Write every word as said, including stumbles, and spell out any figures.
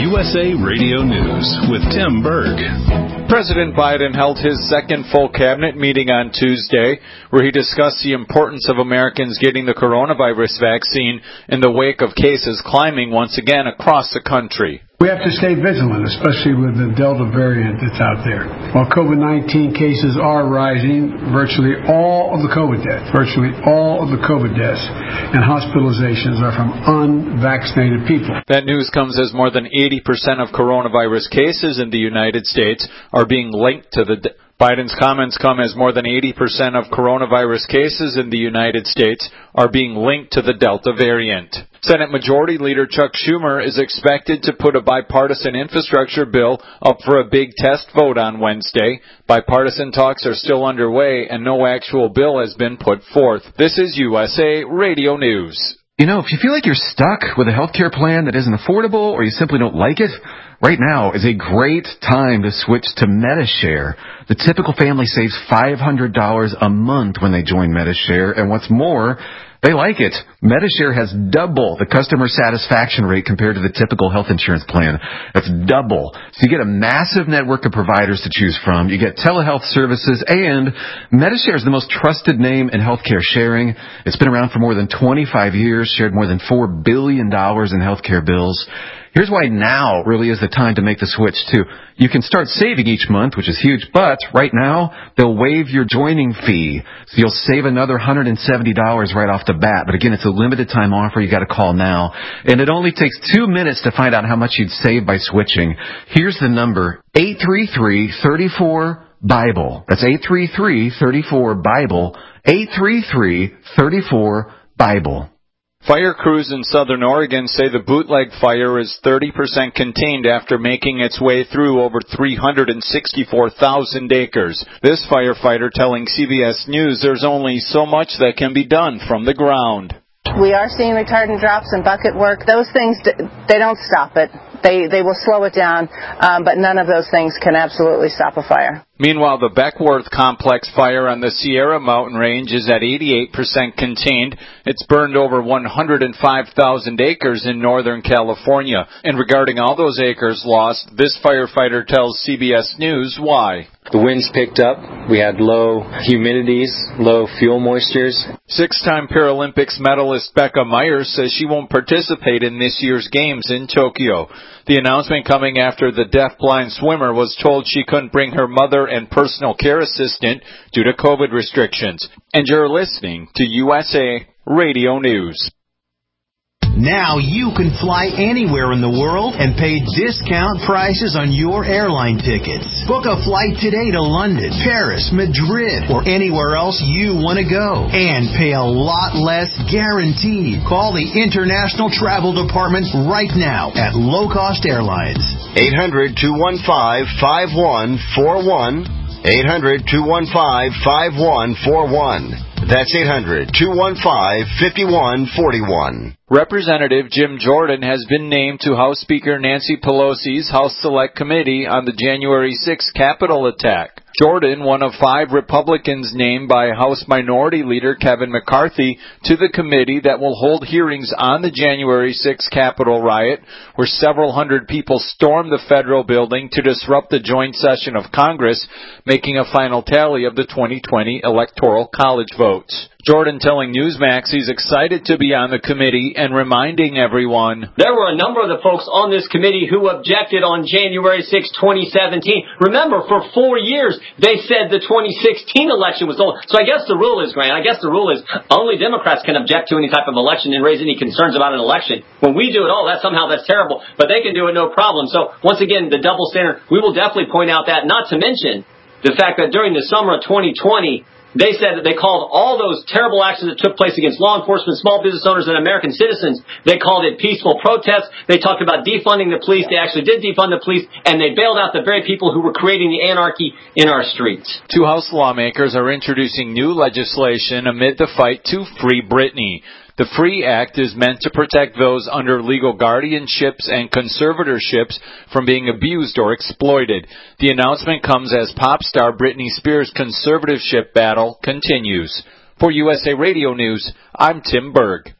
U S A Radio News with Tim Berg. President Biden held his second full cabinet meeting on Tuesday, where he discussed the importance of Americans getting the coronavirus vaccine in the wake of cases climbing once again across the country. We have to stay vigilant, especially with the Delta variant that's out there. While COVID nineteen cases are rising, virtually all of the COVID deaths, virtually all of the COVID deaths and hospitalizations are from unvaccinated people. That news comes as more than eighty percent of coronavirus cases in the United States are being linked to the... De- Biden's comments come as more than eighty percent of coronavirus cases in the United States are being linked to the Delta variant. Senate Majority Leader Chuck Schumer is expected to put a bipartisan infrastructure bill up for a big test vote on Wednesday. Bipartisan talks are still underway and no actual bill has been put forth. This is U S A Radio News. You know, if you feel like you're stuck with a healthcare plan that isn't affordable or you simply don't like it, right now is a great time to switch to Medi-Share. The typical family saves five hundred dollars a month when they join Medi-Share, and what's more, they like it. Medi-Share has double the customer satisfaction rate compared to the typical health insurance plan. That's double. So you get a massive network of providers to choose from. You get telehealth services, and Medi-Share is the most trusted name in healthcare sharing. It's been around for more than twenty-five years, shared more than four billion dollars in healthcare bills. Here's why now really is the time to make the switch, too. You can start saving each month, which is huge, but right now, they'll waive your joining fee. So you'll save another one hundred seventy dollars right off the bat. But again, it's a limited time offer. You got to call now. And it only takes two minutes to find out how much you'd save by switching. Here's the number, eight three three, three four, BIBLE. That's eight three three, three four, BIBLE. eight three three, three four, BIBLE. Fire crews in southern Oregon say the bootleg fire is thirty percent contained after making its way through over three hundred sixty-four thousand acres. This firefighter telling C B S News there's only so much that can be done from the ground. We are seeing retardant drops and bucket work. Those things, they don't stop it. They they will slow it down, um, but none of those things can absolutely stop a fire. Meanwhile, the Beckworth Complex fire on the Sierra Mountain Range is at eighty-eight percent contained. It's burned over one hundred five thousand acres in Northern California. And regarding all those acres lost, this firefighter tells C B S News why. The winds picked up. We had low humidities, low fuel moistures. Six-time Paralympics medalist Becca Myers says she won't participate in this year's games in Tokyo. The announcement coming after the deaf-blind swimmer was told she couldn't bring her mother and personal care assistant due to COVID restrictions. And you're listening to U S A Radio News. Now you can fly anywhere in the world and pay discount prices on your airline tickets. Book a flight today to London, Paris, Madrid, or anywhere else you want to go. And pay a lot less guaranteed. Call the International Travel Department right now at Low Cost Airlines. eight hundred, two one five, five one four one. eight hundred, two one five, five one four one. That's eight hundred, two one five, five one four one. Representative Jim Jordan has been named to House Speaker Nancy Pelosi's House Select Committee on the January sixth Capitol attack. Jordan, one of five Republicans named by House Minority Leader Kevin McCarthy to the committee that will hold hearings on the January sixth Capitol riot, where several hundred people stormed the federal building to disrupt the joint session of Congress, making a final tally of the twenty twenty Electoral College votes. Jordan telling Newsmax he's excited to be on the committee and reminding everyone, there were a number of the folks on this committee who objected on January sixth, twenty seventeen. Remember, for four years, they said the twenty sixteen election was over. So I guess the rule is, Grant, I guess the rule is only Democrats can object to any type of election and raise any concerns about an election. When we do it, oh, that somehow that's terrible, but they can do it no problem. So once again, the double standard, we will definitely point out that, not to mention the fact that during the summer of twenty twenty, they said that they called all those terrible actions that took place against law enforcement, small business owners, and American citizens, they called it peaceful protests. They talked about defunding the police. They actually did defund the police, and they bailed out the very people who were creating the anarchy in our streets. Two House lawmakers are introducing new legislation amid the fight to free Britney. The FREE Act is meant to protect those under legal guardianships and conservatorships from being abused or exploited. The announcement comes as pop star Britney Spears' conservatorship battle continues. For U S A Radio News, I'm Tim Berg.